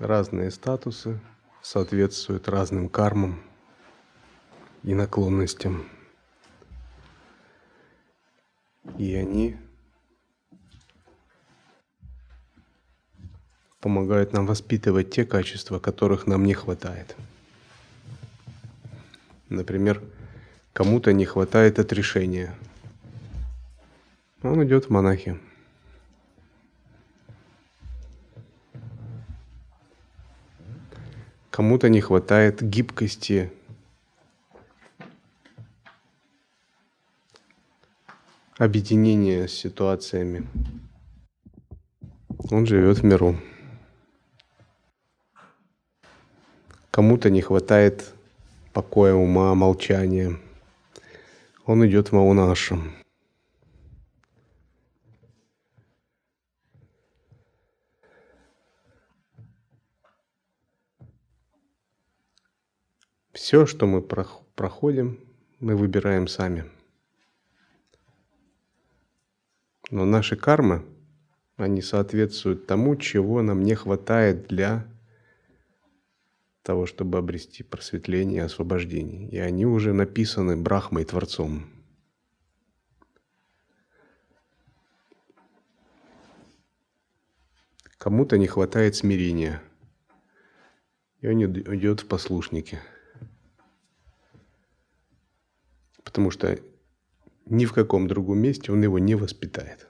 Разные статусы соответствуют разным кармам и наклонностям. И они помогают нам воспитывать те качества, которых нам не хватает. Например, кому-то не хватает отрешения. Он идет в монахи. Кому-то не хватает гибкости, объединения с ситуациями. Он живет в миру. Кому-то не хватает покоя ума, молчания. Он идет в маунашрам. Все, что мы проходим, мы выбираем сами. Но наши кармы, они соответствуют тому, чего нам не хватает для того, чтобы обрести просветление и освобождение. И они уже написаны Брахмой, Творцом. Кому-то не хватает смирения, и он идет в послушники. Потому что ни в каком другом месте он его не воспитает.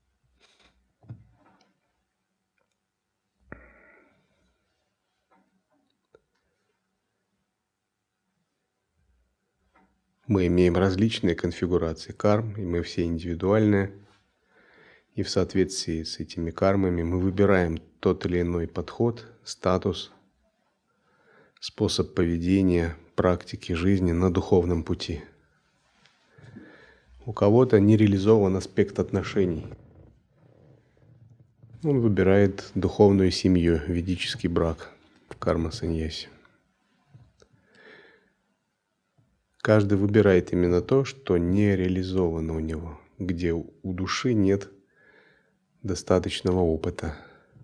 Мы имеем различные конфигурации карм, и мы все индивидуальные. И в соответствии с этими кармами мы выбираем тот или иной подход, статус, способ поведения, практики жизни на духовном пути. У кого-то не реализован аспект отношений. Он выбирает духовную семью, ведический брак в карма-саньясе. Каждый выбирает именно то, что не реализовано у него, где у души нет достаточного опыта.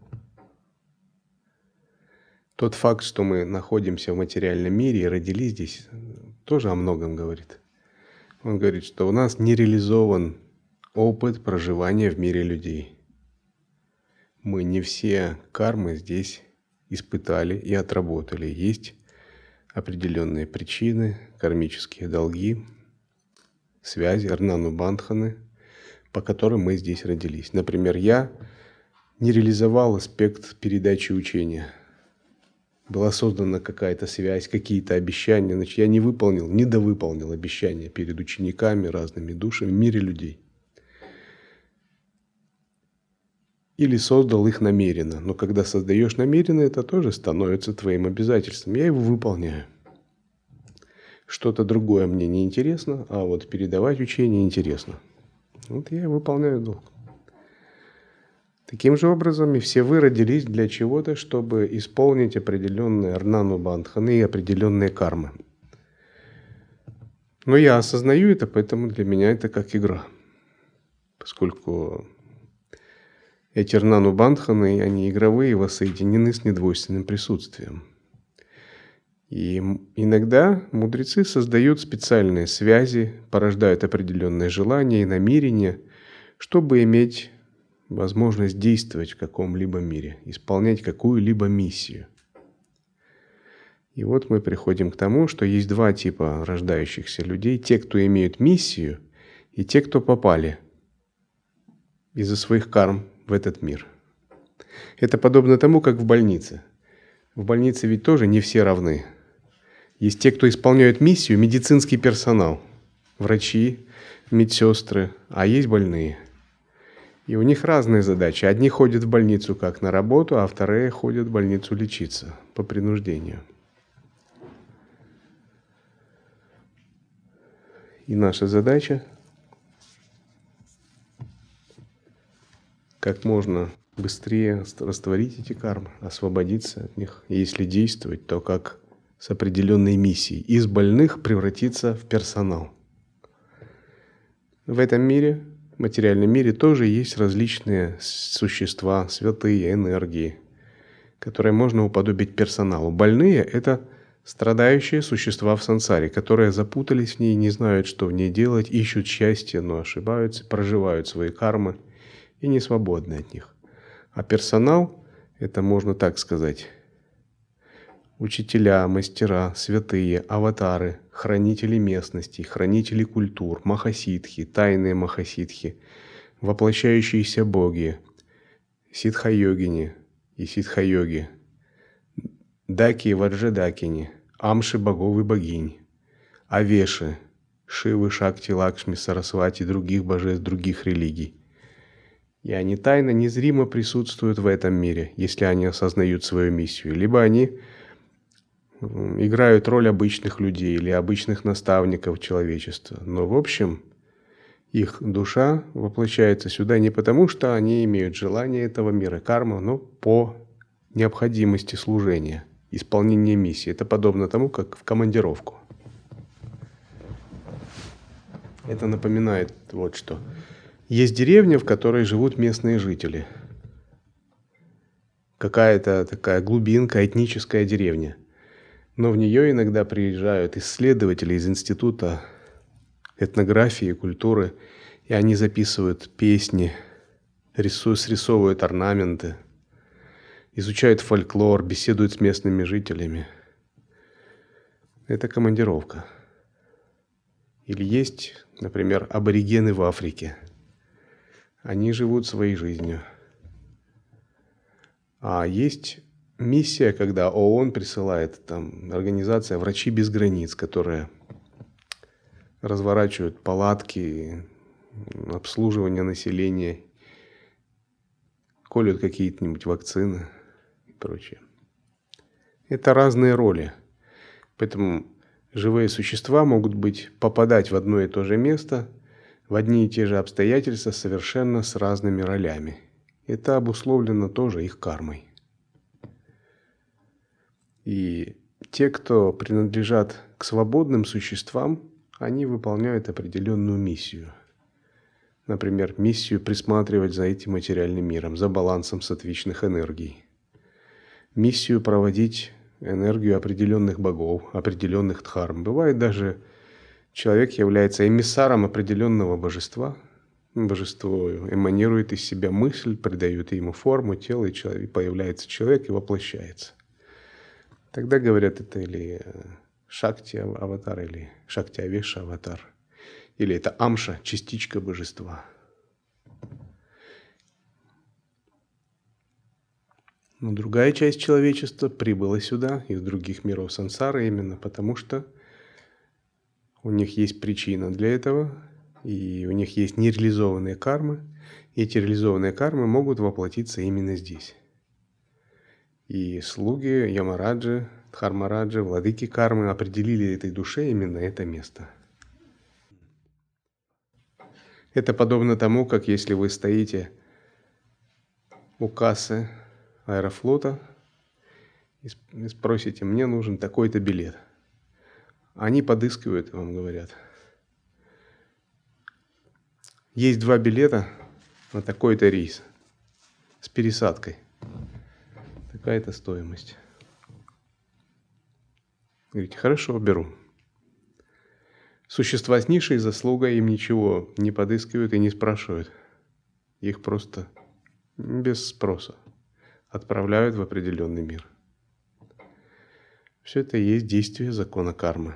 Тот факт, что мы находимся в материальном мире и родились здесь, тоже о многом говорит. Он говорит, что у нас не реализован опыт проживания в мире людей. Мы не все кармы здесь испытали и отработали. Есть определенные причины, кармические долги, связи, арнанубандханы, по которым мы здесь родились. Например, я не реализовал аспект передачи учения. Была создана какая-то связь, какие-то обещания. Значит, я не выполнил, недовыполнил обещания перед учениками, разными душами в мире людей. Или создал их намеренно. Но когда создаешь намеренно, это тоже становится твоим обязательством. Я его выполняю. Что-то другое мне не интересно, а вот передавать учение интересно. Вот я выполняю долг. Таким же образом, и все вы родились для чего-то, чтобы исполнить определенные арнанубандханы и определенные кармы. Но я осознаю это, поэтому для меня это как игра. Поскольку эти арнанубандханы, они игровые, воссоединены с недвойственным присутствием. И иногда мудрецы создают специальные связи, порождают определенные желания и намерения, чтобы иметь возможность действовать в каком-либо мире, исполнять какую-либо миссию. И вот мы приходим к тому, что есть два типа рождающихся людей. Те, кто имеют миссию, и те, кто попали из-за своих карм в этот мир. Это подобно тому, как в больнице. В больнице ведь тоже не все равны. Есть те, кто исполняют миссию, медицинский персонал, врачи, медсестры, а есть больные. И у них разные задачи. Одни ходят в больницу как на работу, а вторые ходят в больницу лечиться по принуждению. И наша задача как можно быстрее растворить эти кармы, освободиться от них. И если действовать, то как с определенной миссией. Из больных превратиться в персонал. В этом мире, в материальном мире, тоже есть различные существа, святые энергии, которое можно уподобить персоналу. Больные – это страдающие существа в сансаре, которые запутались в ней, не знают, что в ней делать, ищут счастье, но ошибаются, проживают свои кармы и не свободны от них. А персонал – это, можно так сказать, учителя, мастера, святые, аватары, хранители местностей, хранители культур, махасидхи, тайные махасидхи, воплощающиеся боги, ситха-йогини и ситха-йоги, даки и ваджадакини, амши богов и богинь, авеши, Шивы, Шакти, Лакшми, Сарасвати и других божеств других религий. И они тайно, незримо присутствуют в этом мире, если они осознают свою миссию. Либо они играют роль обычных людей или обычных наставников человечества. Но в общем, их душа воплощается сюда не потому, что они имеют желание этого мира, карму, но по необходимости служения, исполнения миссии. Это подобно тому, как в командировку. Это напоминает вот что. Есть деревня, в которой живут местные жители. Какая-то такая глубинка, этническая деревня. Но в нее иногда приезжают исследователи из Института этнографии и культуры, и они записывают песни, срисовывают орнаменты, изучают фольклор, беседуют с местными жителями. Это командировка. Или есть, например, аборигены в Африке. Они живут своей жизнью. А есть миссия, когда ООН присылает, там, организация «Врачи без границ», которая разворачивает палатки, обслуживание населения, колют какие-нибудь вакцины и прочее. Это разные роли. Поэтому живые существа могут попадать в одно и то же место, в одни и те же обстоятельства, совершенно с разными ролями. Это обусловлено тоже их кармой. И те, кто принадлежат к свободным существам, они выполняют определенную миссию. Например, миссию присматривать за этим материальным миром, за балансом сатвичных энергий. Миссию проводить энергию определенных богов, определенных дхарм. Бывает даже человек является эмиссаром определенного божества. Божество эманирует из себя мысль, придает ему форму, тело, и появляется человек и воплощается. Тогда говорят, это или Шакти-аватар, или Шакти-авеша-аватар, или это Амша, частичка божества. Но другая часть человечества прибыла сюда, из других миров сансары, именно потому что у них есть причина для этого, и у них есть нереализованные кармы, и эти реализованные кармы могут воплотиться именно здесь. И слуги Ямараджи, Дхармараджи, владыки кармы определили этой душе именно это место. Это подобно тому, как если вы стоите у кассы Аэрофлота и спросите: мне нужен такой-то билет. Они подыскивают и вам говорят: есть 2 билета на такой-то рейс с пересадкой. Такая-то стоимость. Говорите: хорошо, беру. Существа с низшей заслугой им ничего не подыскивают и не спрашивают. Их просто без спроса отправляют в определенный мир. Все это и есть действие закона кармы.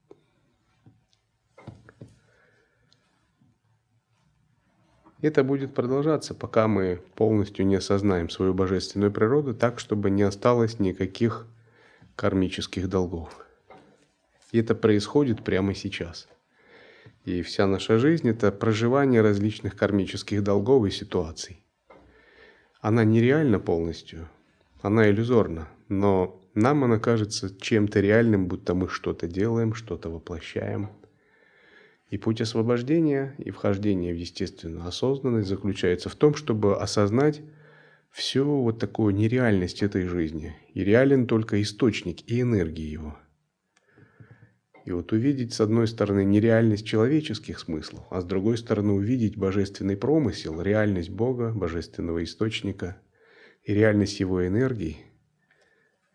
Это будет продолжаться, пока мы полностью не осознаем свою божественную природу так, чтобы не осталось никаких кармических долгов. И это происходит прямо сейчас. И вся наша жизнь – это проживание различных кармических долгов и ситуаций. Она нереальна полностью, она иллюзорна, но нам она кажется чем-то реальным, будто мы что-то делаем, что-то воплощаем. И путь освобождения и вхождения в естественную осознанность заключается в том, чтобы осознать всю вот такую нереальность этой жизни. И реален только источник и энергия его. И вот увидеть, с одной стороны, нереальность человеческих смыслов, а с другой стороны увидеть божественный промысел, реальность Бога, божественного источника и реальность его энергии,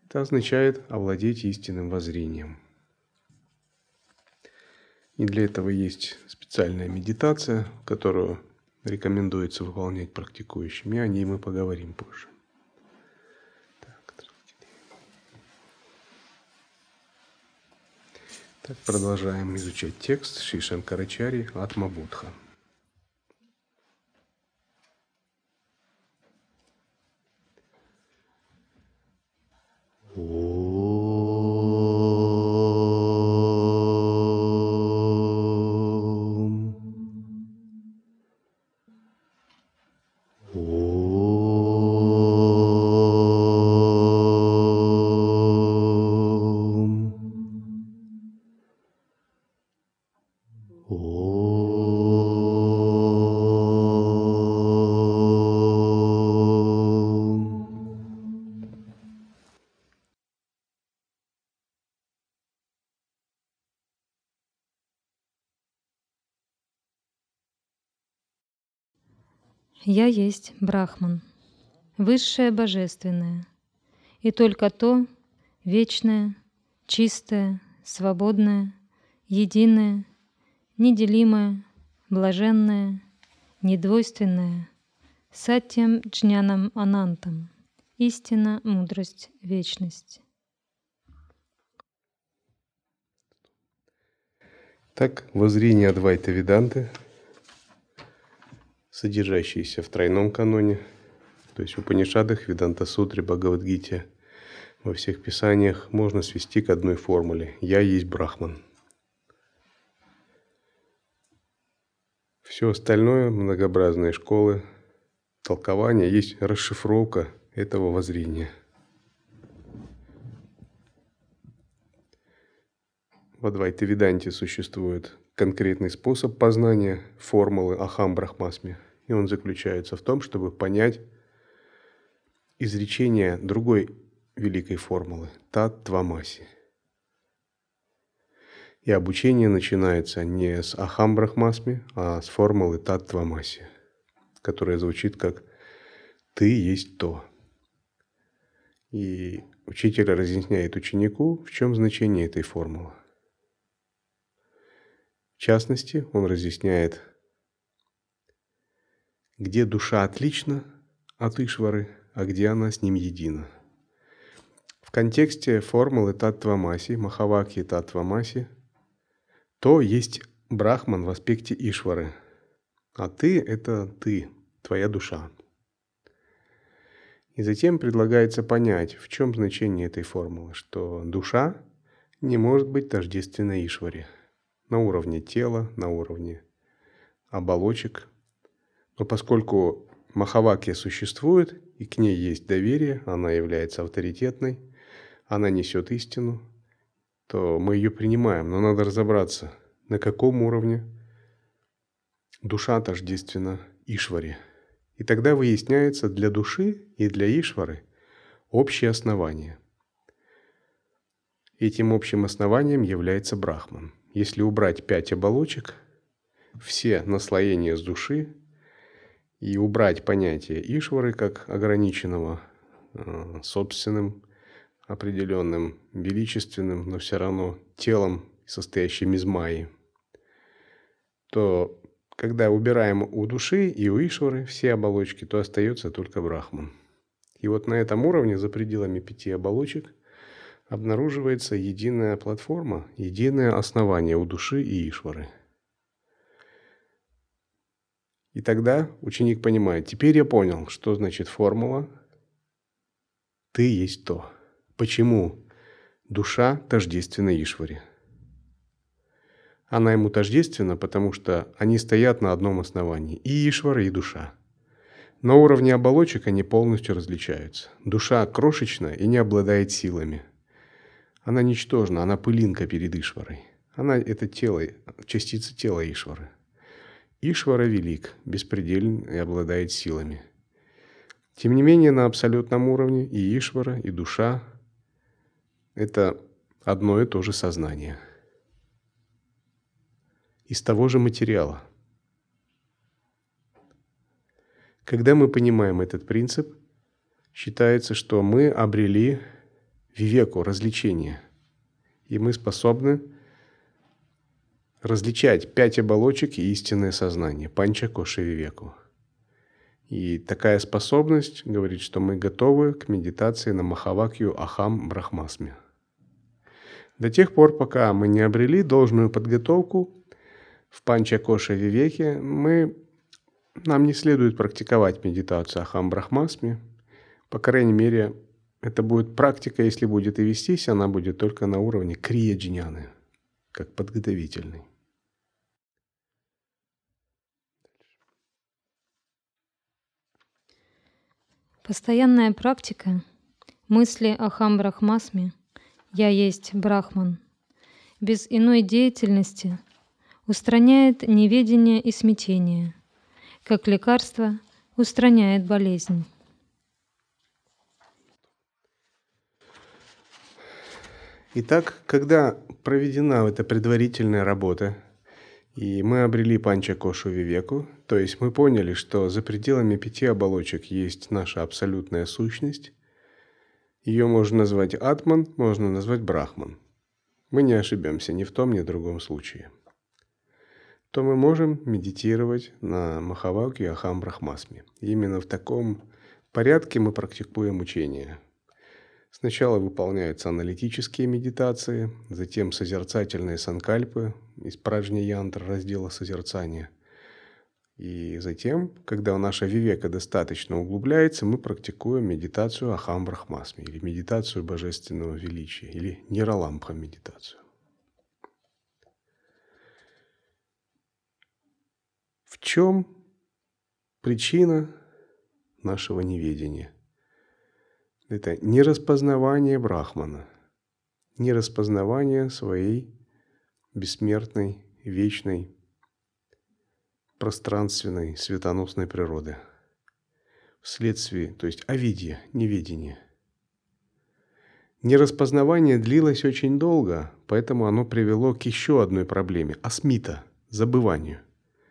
Это означает овладеть истинным воззрением. И для этого есть специальная медитация, которую рекомендуется выполнять практикующим, и о ней мы поговорим позже. Так, продолжаем изучать текст Шри Шанкарачарьи Атма-Бодха. Я есть Брахман, высшее божественное, и только то вечное, чистое, свободное, единое, неделимое, блаженное, недвойственное, Сатьям Джнянам Анантам, истина, мудрость, вечность. Так, воззрение Адвайта Веданты, содержащиеся в тройном каноне, то есть в Упанишадах, Веданта-сутре, Бхагавад-гите, во всех писаниях, можно свести к одной формуле – «Я есть Брахман». Все остальное, многообразные школы, толкования, есть расшифровка этого воззрения. В Адвайта-веданте существует конкретный способ познания формулы Ахам Брахмасми, и он заключается в том, чтобы понять изречение другой великой формулы – Тат Твамаси. И обучение начинается не с Ахам Брахмасми, а с формулы Тат Твамаси, которая звучит как «Ты есть то». И учитель разъясняет ученику, в чем значение этой формулы. В частности, он разъясняет, где душа отлична от Ишвары, а где она с ним едина. В контексте формулы Таттвамаси, Махавакьи Таттвамаси, то есть Брахман в аспекте Ишвары, а ты – это ты, твоя душа. И затем предлагается понять, в чем значение этой формулы, что душа не может быть тождественна Ишваре на уровне тела, на уровне оболочек. Но поскольку Махавакья существует, и к ней есть доверие, она является авторитетной, она несет истину, то мы ее принимаем. Но надо разобраться, на каком уровне душа тождественна Ишваре. И тогда выясняется для души и для Ишвары общее основание. Этим общим основанием является Брахман. Если убрать 5 оболочек, все наслоения с души, и убрать понятие Ишвары как ограниченного, собственным, определенным, величественным, но все равно телом, состоящим из майи, то когда убираем у души и у Ишвары все оболочки, то остается только Брахман. И вот на этом уровне, за пределами 5 оболочек, обнаруживается единая платформа, единое основание у души и Ишвары. И тогда ученик понимает, теперь я понял, что значит формула «ты есть то». Почему душа тождественна Ишваре? Она ему тождественна, потому что они стоят на одном основании, и Ишвара, и душа. На уровне оболочек они полностью различаются. Душа крошечна и не обладает силами. Она ничтожна, она пылинка перед Ишварой. Она – это тело, частица тела Ишвары. Ишвара велик, беспределен и обладает силами. Тем не менее, на абсолютном уровне и Ишвара, и душа – это одно и то же сознание. Из того же материала. Когда мы понимаем этот принцип, считается, что мы обрели вивеку, развлечение. И мы способны различать 5 оболочек и истинное сознание, панча-коша вивеку. И такая способность говорит, что мы готовы к медитации на Махавакью Ахам Брахмасме. До тех пор, пока мы не обрели должную подготовку в панча-коша вивеке, нам не следует практиковать медитацию Ахам Брахмасме. По крайней мере, это будет практика, если будет и вестись, она будет только на уровне крия-джняны, как подготовительный. Постоянная практика мысли Ахам Брахмасме «Я есть Брахман» без иной деятельности устраняет неведение и смятение, как лекарство устраняет болезнь. Итак, когда проведена эта предварительная работа, и мы обрели панча-кошу вивеку, то есть мы поняли, что за пределами 5 оболочек есть наша абсолютная сущность, ее можно назвать Атман, можно назвать Брахман. Мы не ошибемся ни в том, ни в другом случае. То мы можем медитировать на Махавакью Ахам Брахмасме. И именно в таком порядке мы практикуем учение. Сначала выполняются аналитические медитации, затем созерцательные санкальпы из праджня-янтра, раздела созерцания. И затем, когда наша вивека достаточно углубляется, мы практикуем медитацию Ахам Брахмасме, или медитацию божественного величия, или Нираламбха медитацию. В чем причина нашего неведения? Это нераспознавание Брахмана, нераспознавание своей бессмертной, вечной, пространственной, светоносной природы. Вследствие, то есть авидья, неведение. Нераспознавание длилось очень долго, поэтому оно привело к еще одной проблеме – асмита, забыванию.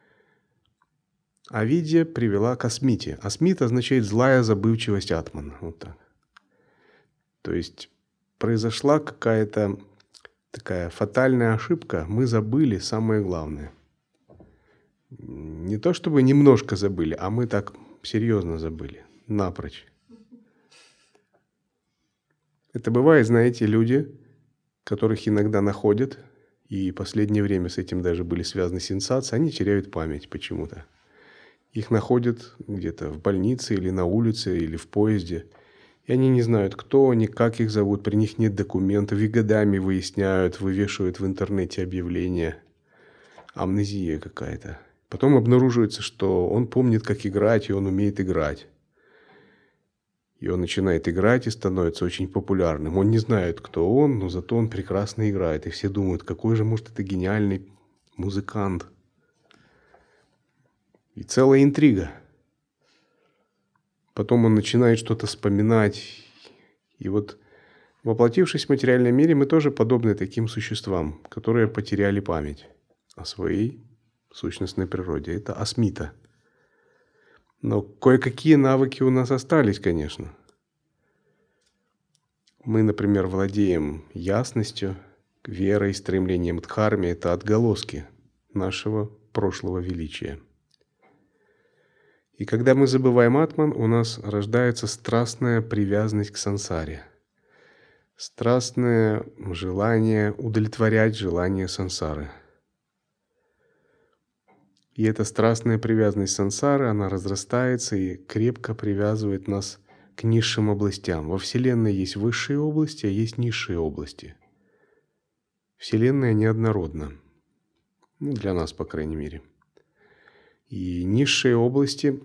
Авидья привела к асмите. Асмита означает злая забывчивость атмана. Вот так. То есть произошла какая-то такая фатальная ошибка. Мы забыли самое главное. Не то чтобы немножко забыли, а мы так серьезно забыли. Напрочь. Это бывает, знаете, люди, которых иногда находят, и в последнее время с этим даже были связаны сенсации, они теряют память почему-то. Их находят где-то в больнице или на улице, или в поезде. И они не знают, кто они, как их зовут, при них нет документов, и годами выясняют, вывешивают в интернете объявления. Амнезия какая-то. Потом обнаруживается, что он помнит, как играть, и он умеет играть. И он начинает играть и становится очень популярным. Он не знает, кто он, но зато он прекрасно играет. И все думают, какой же, может, это гениальный музыкант. И целая интрига. Потом он начинает что-то вспоминать. И вот, воплотившись в материальном мире, мы тоже подобны таким существам, которые потеряли память о своей сущностной природе. Это асмита. Но кое-какие навыки у нас остались, конечно. Мы, например, владеем ясностью, верой, стремлением к дхарме. Это отголоски нашего прошлого величия. И когда мы забываем атман, у нас рождается страстная привязанность к сансаре. Страстное желание удовлетворять желание сансары. И эта страстная привязанность сансары, она разрастается и крепко привязывает нас к низшим областям. Во Вселенной есть высшие области, а есть низшие области. Вселенная неоднородна. Ну, для нас, по крайней мере. И низшие области,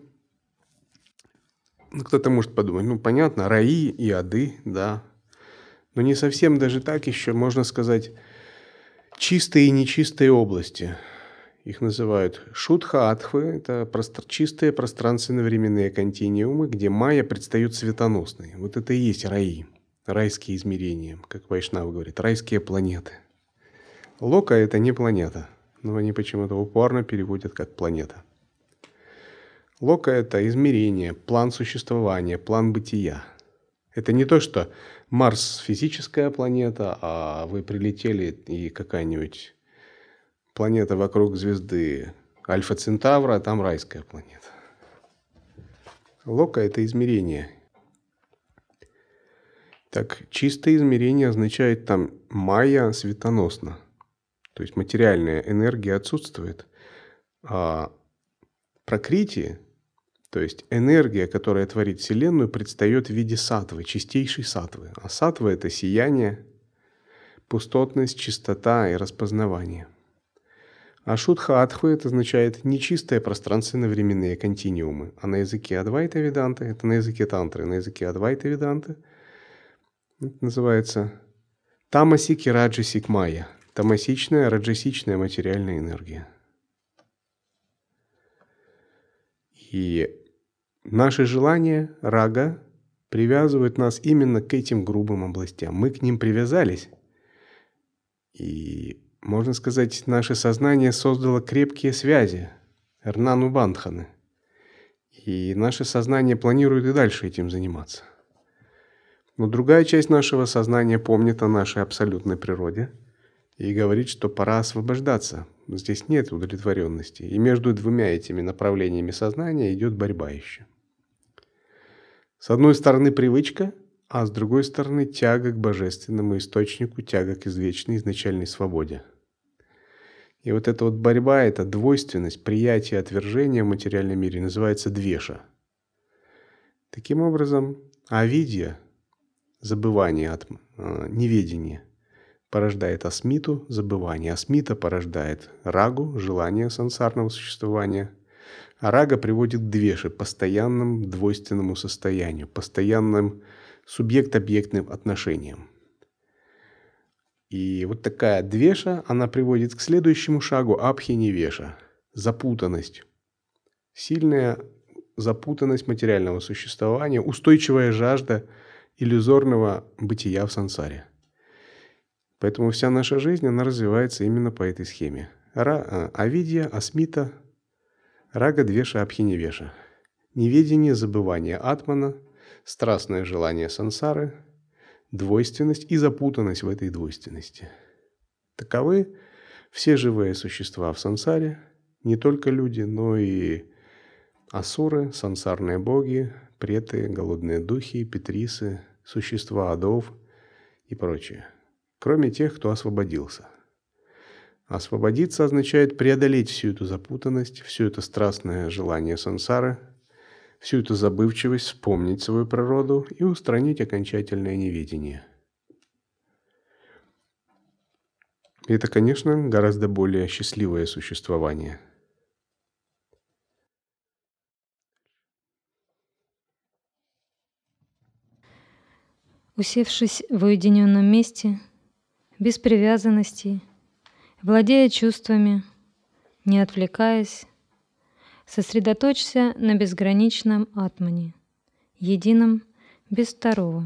кто-то может подумать, понятно, раи и ады, да. Но не совсем даже так еще, можно сказать, чистые и нечистые области. Их называют шудха-атхвы, это чистые пространственно-временные континуумы, где майя предстает светоносной. Вот это и есть раи, райские измерения, как Вайшнава говорит, райские планеты. Лока – это не планета, но они почему-то упорно переводят как планета. Лока – это измерение, план существования, план бытия. Это не то, что Марс физическая планета, а вы прилетели и какая-нибудь планета вокруг звезды Альфа Центавра, а там райская планета. Лока – это измерение. Так, чистое измерение означает там майя светоносно. То есть материальная энергия отсутствует. А пракрити, то есть энергия, которая творит Вселенную, предстает в виде саттвы, чистейшей саттвы. А саттва – это сияние, пустотность, чистота и распознавание. А шудха-адхва – это означает нечистые пространственно-временные континиумы. А на языке Адвайта Веданты, это на языке Тантры, на языке Адвайта Веданты, это называется тамасик и раджасик майя. Тамасичная, раджасичная материальная энергия. И наши желания, рага, привязывают нас именно к этим грубым областям. Мы к ним привязались, и, можно сказать, наше сознание создало крепкие связи, рнану бандханы. И наше сознание планирует и дальше этим заниматься. Но другая часть нашего сознания помнит о нашей абсолютной природе и говорит, что пора освобождаться. Здесь нет удовлетворенности. И между двумя этими направлениями сознания идет борьба еще. С одной стороны привычка, а с другой стороны тяга к божественному источнику, тяга к извечной изначальной свободе. И вот эта вот борьба, эта двойственность, приятие, отвержение в материальном мире называется двеша. Таким образом, авидья, забывание, неведение, порождает асмиту, забывание. Асмита порождает рагу, желание сансарного существования. А рага приводит к двеше, постоянному двойственному состоянию, постоянным субъект-объектным отношениям. И вот такая двеша, она приводит к следующему шагу абхинивеша, запутанность. Сильная запутанность материального существования, устойчивая жажда иллюзорного бытия в сансаре. Поэтому вся наша жизнь, она развивается именно по этой схеме. Авидья, асмита, рага, двеша, абхинивеша. Неведение, забывание атмана, страстное желание сансары, двойственность и запутанность в этой двойственности. Таковы все живые существа в сансаре, не только люди, но и асуры, сансарные боги, преты, голодные духи, петрисы, существа адов и прочее. Кроме тех, кто освободился. Освободиться означает преодолеть всю эту запутанность, все это страстное желание сансары, всю эту забывчивость, вспомнить свою природу и устранить окончательное неведение. И это, конечно, гораздо более счастливое существование. Усевшись в уединенном месте, без привязанностей, владея чувствами, не отвлекаясь, сосредоточься на безграничном атмане, едином, без второго.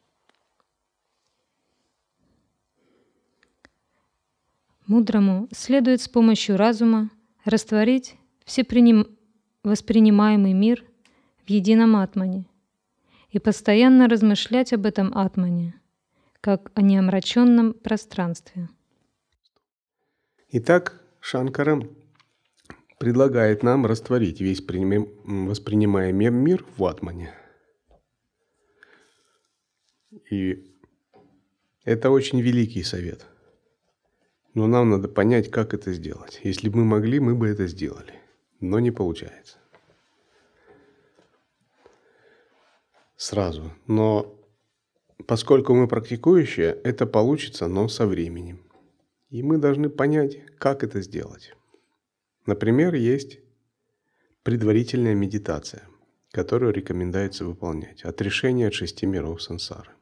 Мудрому следует с помощью разума растворить воспринимаемый мир в едином атмане и постоянно размышлять об этом атмане, как о неомраченном пространстве. Итак, Шанкара предлагает нам растворить весь воспринимаемый мир в атмане. И это очень великий совет. Но нам надо понять, как это сделать. Если бы мы могли, мы бы это сделали. Но не получается. Сразу. Но поскольку мы практикующие, это получится, но со временем. И мы должны понять, как это сделать. Например, есть предварительная медитация, которую рекомендуется выполнять. Отрешение от 6 миров сансары.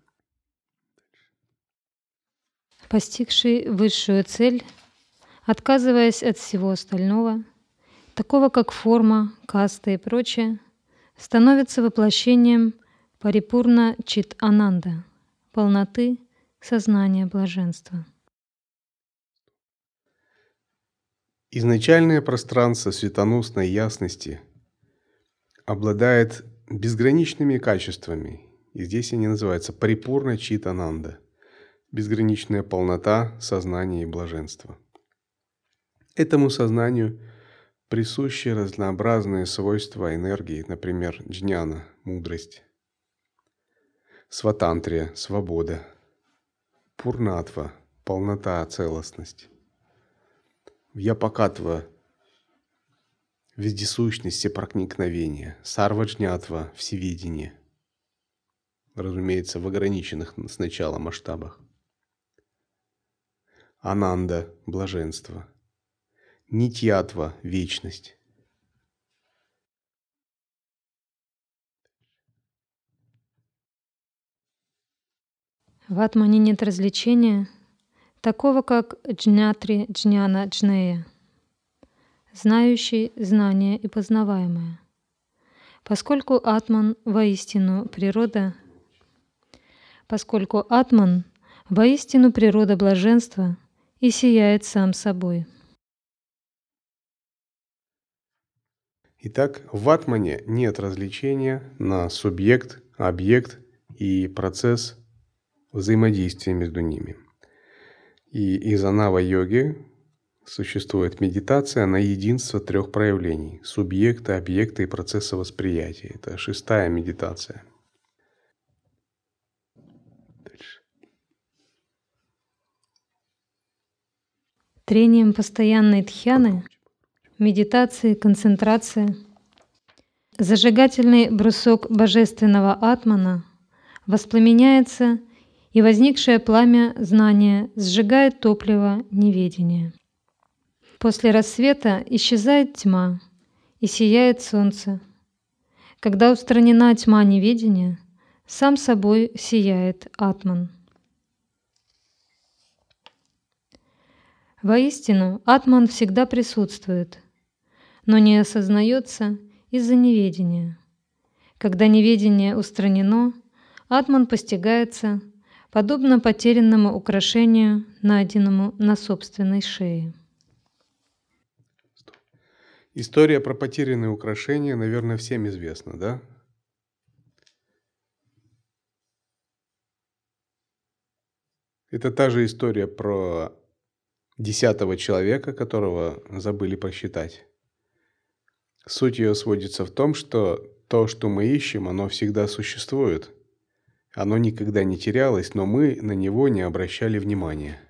Постигший высшую цель, отказываясь от всего остального, такого как форма, каста и прочее, становится воплощением парипурна чит ананда, полноты сознания блаженства. Изначальное пространство светоносной ясности обладает безграничными качествами И здесь они называются парипурна читананда, безграничная полнота сознания и блаженства. Этому сознанию присущи разнообразные свойства энергии, например, джняна, мудрость, сватантрия, свобода, пурнатва, полнота, целостность, вьяпакатва, вездесущность, всепроникновение, сарваджнятва, всевидение, разумеется, в ограниченных сначала масштабах, ананда, блаженство, нитьятва, вечность. В атмане нет развлечения, такого как джнятри джняна джнея, знающий знание и познаваемое. Поскольку атман воистину природа блаженства и сияет сам собой. Итак, в атмане нет различения на субъект, объект и процесс взаимодействия между ними. И из анава-йоги существует медитация на единство трех проявлений – субъекта, объекта и процесса восприятия. Это 6-я медитация. Дальше. Трением постоянной дхьяны, медитации, концентрации, зажигательный брусок божественного атмана воспламеняется, и возникшее пламя знания сжигает топливо неведения. После рассвета исчезает тьма, и сияет солнце. Когда устранена тьма неведения, сам собой сияет атман. Воистину, атман всегда присутствует, но не осознается из-за неведения. Когда неведение устранено, атман постигается, подобно потерянному украшению, найденному на собственной шее. История про потерянные украшения, наверное, всем известна, да? Это та же история про 10-го человека, которого забыли посчитать. Суть ее сводится в том, что то, что мы ищем, оно всегда существует. Оно никогда не терялось, но мы на него не обращали внимания.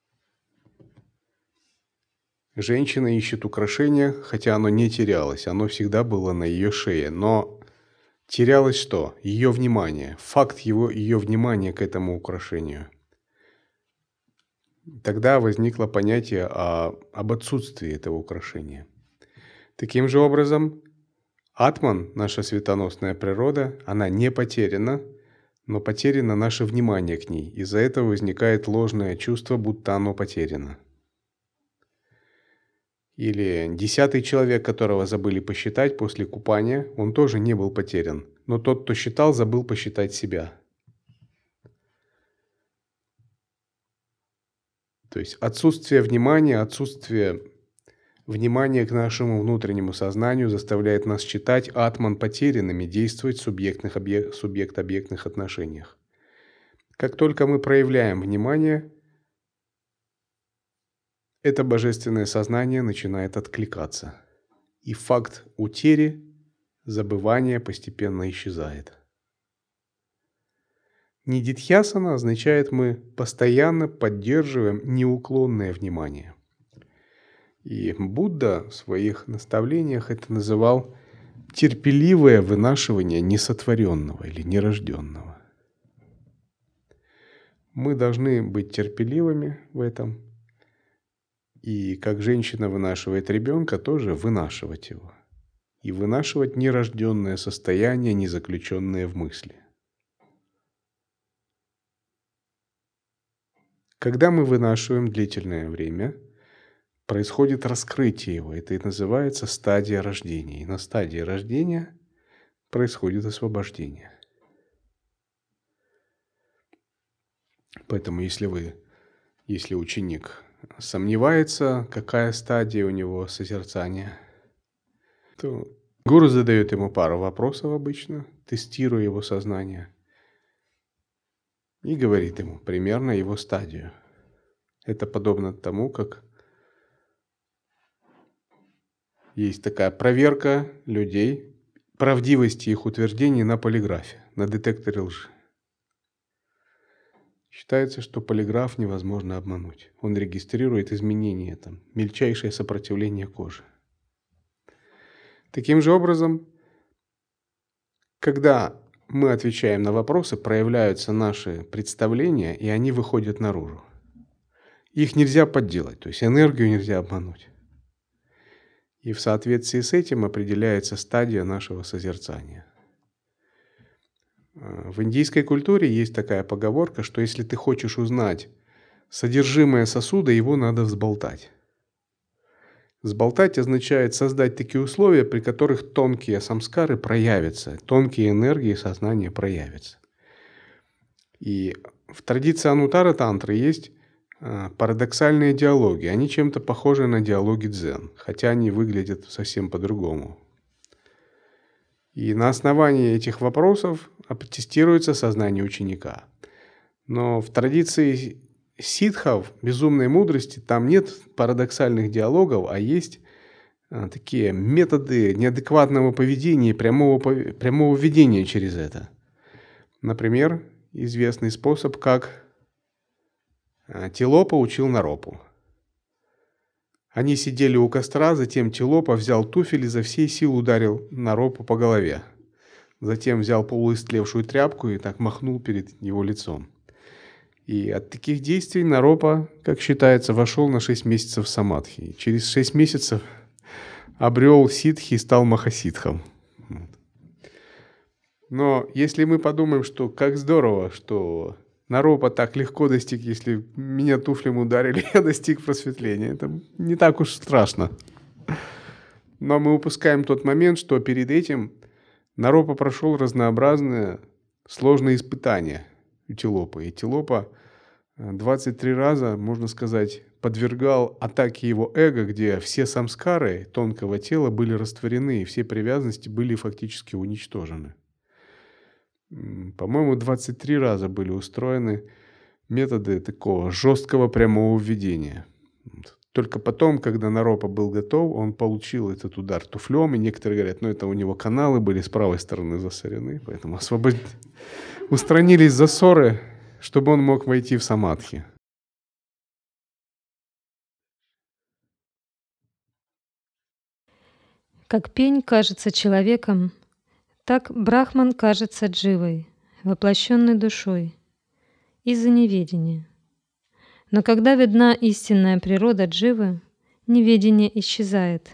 Женщина ищет украшение, хотя оно не терялось, оно всегда было на ее шее. Но терялось что? Ее внимание, факт ее внимания к этому украшению. Тогда возникло понятие об отсутствии этого украшения. Таким же образом, атман, наша светоносная природа, она не потеряна, но потеряно наше внимание к ней. Из-за этого возникает ложное чувство, будто оно потеряно. Или 10-й человек, которого забыли посчитать после купания, он тоже не был потерян. Но тот, кто считал, забыл посчитать себя. То есть отсутствие внимания к нашему внутреннему сознанию заставляет нас считать атман потерянным и действовать в субъект-объектных отношениях. Как только мы проявляем внимание, это божественное сознание начинает откликаться. И факт утери, забывания постепенно исчезает. Нидидхьясана означает, мы постоянно поддерживаем неуклонное внимание. И Будда в своих наставлениях это называл терпеливое вынашивание несотворенного или нерожденного. Мы должны быть терпеливыми в этом. И как женщина вынашивает ребенка, тоже вынашивать его. И вынашивать нерожденное состояние, не заключенное в мысли. Когда мы вынашиваем длительное время, происходит раскрытие его. Это и называется стадия рождения. И на стадии рождения происходит освобождение. Поэтому если ученик сомневается, какая стадия у него созерцания, то гуру задает ему пару вопросов обычно, тестируя его сознание. и говорит ему примерно его стадию. Это подобно тому, как есть такая проверка людей, правдивости их утверждений на полиграфе, на детекторе лжи. Считается, что полиграф невозможно обмануть. Он регистрирует изменения, там, мельчайшее сопротивление кожи. Таким же образом, когда мы отвечаем на вопросы, проявляются наши представления, и они выходят наружу. Их нельзя подделать, то есть энергию нельзя обмануть. И в соответствии с этим определяется стадия нашего созерцания. В индийской культуре есть такая поговорка, что если ты хочешь узнать содержимое сосуда, его надо взболтать. Взболтать означает создать такие условия, при которых тонкие самскары проявятся, тонкие энергии сознания проявятся. И в традиции Анутара тантры есть парадоксальные диалоги. Они чем-то похожи на диалоги дзен, хотя они выглядят совсем по-другому. И на основании этих вопросов тестируется сознание ученика. Но в традиции ситхов, безумной мудрости, там нет парадоксальных диалогов, а есть такие методы неадекватного поведения и прямого ведения через это. Например, известный способ, как Тилопа учил Наропу. Они сидели у костра, затем Тилопа взял туфель и изо всей силы ударил Наропу по голове. Затем взял полуистлевшую тряпку и так махнул перед его лицом. И от таких действий Наропа, как считается, вошел на 6 месяцев в самадхи. И через 6 месяцев обрел ситхи и стал махасидхом. Но если мы подумаем, что как здорово, что Наропа так легко достиг, если меня туфлем ударили, я достиг просветления. Это не так уж страшно. Но мы упускаем тот момент, что перед этим Наропа прошел разнообразные сложные испытания у Тилопы. И Тилопа 23 раза, можно сказать, подвергал атаке его эго, где все самскары тонкого тела были растворены, и все привязанности были фактически уничтожены. По-моему, 23 раза были устроены методы такого жесткого прямого введения. Только потом, когда Наропа был готов, он получил этот удар туфлем, и некоторые говорят, это у него каналы были с правой стороны засорены, поэтому устранились засоры, чтобы он мог войти в самадхи. Как пень кажется человеком, так Брахман кажется дживой, воплощенной душой, из-за неведения. Но когда видна истинная природа дживы, неведение исчезает.